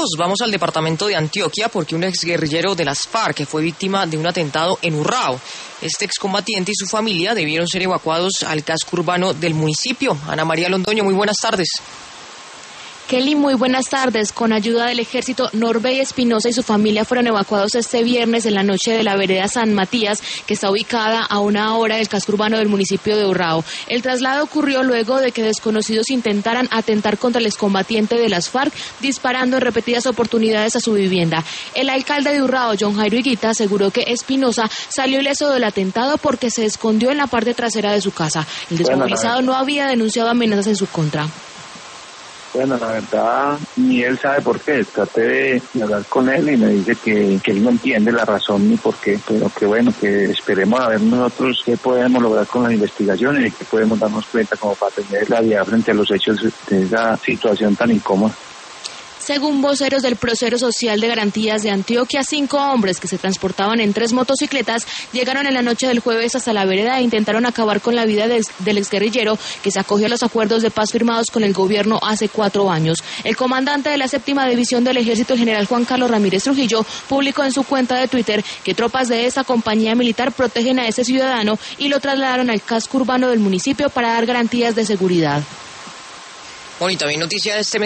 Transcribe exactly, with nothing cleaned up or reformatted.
datos, vamos al departamento de Antioquia porque un exguerrillero de las FARC fue víctima de un atentado en Urrao. Este excombatiente y su familia debieron ser evacuados al casco urbano del municipio. Ana María Londoño, muy buenas tardes. Kelly, muy buenas tardes. Con ayuda del ejército, Norbey Espinosa y su familia fueron evacuados este viernes en la noche de la vereda San Matías, que está ubicada a una hora del casco urbano del municipio de Urrao. El traslado ocurrió luego de que desconocidos intentaran atentar contra el excombatiente de las FARC, disparando en repetidas oportunidades a su vivienda. El alcalde de Urrao, John Jairo Higuita, aseguró que Espinosa salió ileso del atentado porque se escondió en la parte trasera de su casa. El desmovilizado no había denunciado amenazas en su contra. Bueno, la verdad, ni él sabe por qué. Traté de, de hablar con él y me dice que, que él no entiende la razón ni por qué, pero que bueno, que esperemos a ver nosotros qué podemos lograr con las investigaciones y qué podemos darnos cuenta como para tener la claridad frente a los hechos de esa situación tan incómoda. Según voceros del Proceso Social de Garantías de Antioquia, cinco hombres que se transportaban en tres motocicletas llegaron en la noche del jueves hasta la vereda e intentaron acabar con la vida de, del exguerrillero que se acogió a los acuerdos de paz firmados con el gobierno hace cuatro años. El comandante de la séptima división del ejército, el general Juan Carlos Ramírez Trujillo, publicó en su cuenta de Twitter que tropas de esta compañía militar protegen a ese ciudadano y lo trasladaron al casco urbano del municipio para dar garantías de seguridad. Bueno, y también noticia de este